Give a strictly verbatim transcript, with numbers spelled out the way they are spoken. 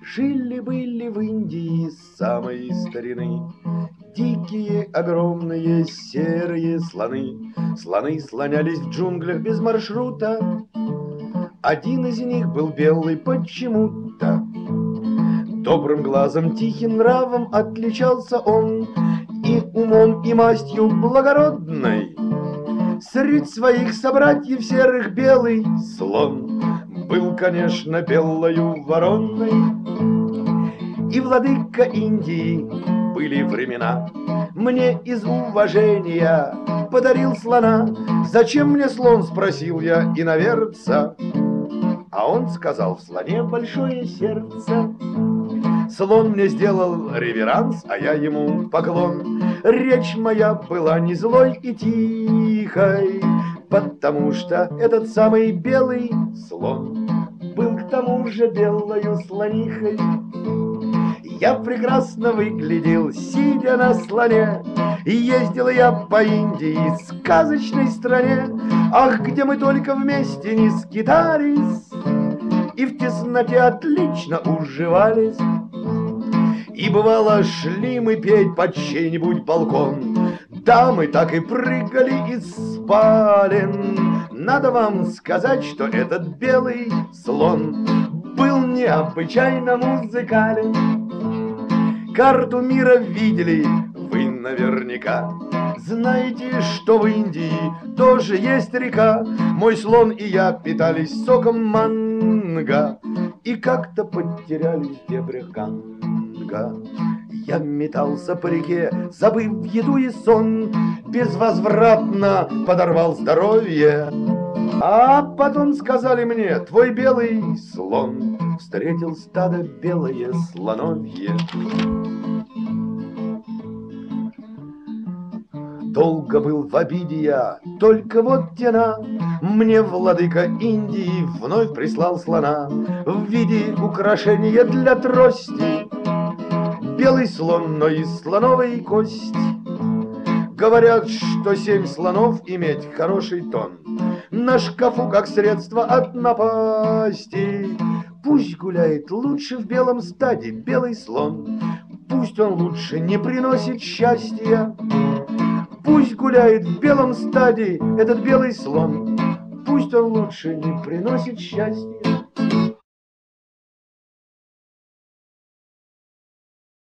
Жили-были в Индии с самой старины дикие, огромные, серые слоны. Слоны слонялись в джунглях без маршрута. Один из них был белый почему-то. Добрым глазом, тихим нравом отличался он, и умом, и мастью благородной. Среди своих собратьев серых белый слон был, конечно, белою вороной. И владыка Индии были времена, мне из уважения подарил слона. «Зачем мне слон?» — спросил я иноверца, а он сказал: в слоне большое сердце. Слон мне сделал реверанс, а я ему поклон. Речь моя была не злой и тихой, потому что этот самый белый слон был к тому же белою слонихой. Я прекрасно выглядел, сидя на слоне, и ездил я по Индии, сказочной стране. Ах, где мы только вместе не скитались, и в тесноте отлично уживались. И бывало, шли мы петь под чей-нибудь балкон, да мы так и прыгали из спален. Надо вам сказать, что этот белый слон был необычайно музыкален. Карту мира видели вы наверняка, знаете, что в Индии тоже есть река. Мой слон и я питались соком манго, и как-то потерялись в дебрях Ганга. Я метался по реке, забыв еду и сон, безвозвратно подорвал здоровье. А потом сказали мне: твой белый слон встретил стадо белое слоновье. Долго был в обиде я, только вот тена, мне владыка Индии вновь прислал слона в виде украшения для трости. Белый слон, но из слоновой кости. Говорят, что семь слонов иметь хороший тон, на шкафу как средство от напасти. Пусть гуляет лучше в белом стаде белый слон, пусть он лучше не приносит счастья. Пусть гуляет в белом стаде этот белый слон, пусть он лучше не приносит счастья.